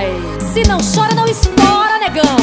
vai. Se não chora, não estoura, negão.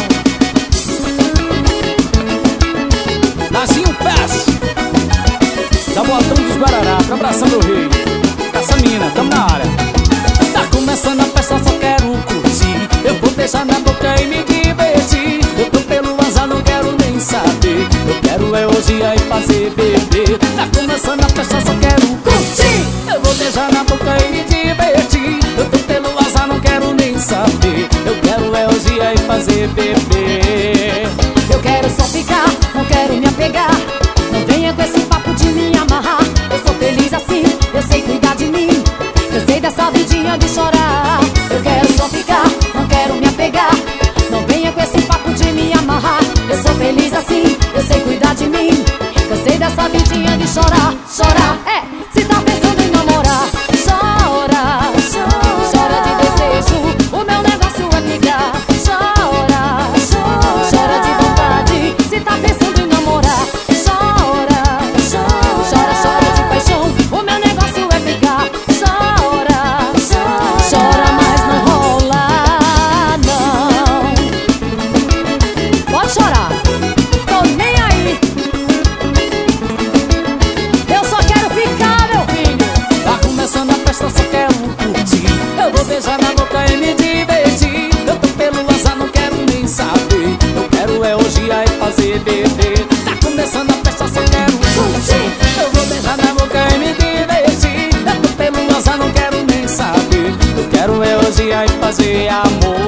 Nazinho Pés, Jabotão dos Guarará, pra abraçar meu rei. Essa mina, tamo na área. Tá começando a festa, só quero curtir. Eu vou beijar na boca e me divertir. Eu tô pelo azar, não quero nem saber. Eu quero é hoje aí fazer beber. Tá começando a festa, só quero curtir. Eu vou beijar na boca e me divertir. Eu tô pelo azar, não quero nem saber. Eu quero é hoje aí fazer beber. Eu quero só ficar, não quero me apegar. Não venha com esse papo de me amarrar. Eu sou feliz assim, eu sei cuidar de mim. Eu sei dessa vidinha de chorar. Eu quero só ficar, não quero me apegar. Não venha com esse papo de me amarrar. Eu sou feliz assim, eu sei cuidar de mim. Eu sei dessa vidinha de chorar. Chorar, se tá pensando em namorar. Chora, chora, chora de desejo. O meu negócio é ligar. Chora, chora, chora de vontade. Se tá pensando em namorar. Chora, chora, chora, chora de paixão. O meu negócio é ficar. Chora, chora, chora, mas não rola, não. Pode chorar, tô nem aí. Eu só quero ficar, meu filho. Tá começando a festa, só quero curtir. Eu vou beijar na boca e me divertir. Eu tô pelo azar, não quero nem saber. Eu quero é hoje aí fazer beber. Tá começando a festa, só quero curtir. Eu vou beijar na boca e me divertir. Eu tô pelo azar, não quero nem saber. Eu quero é hoje aí fazer amor.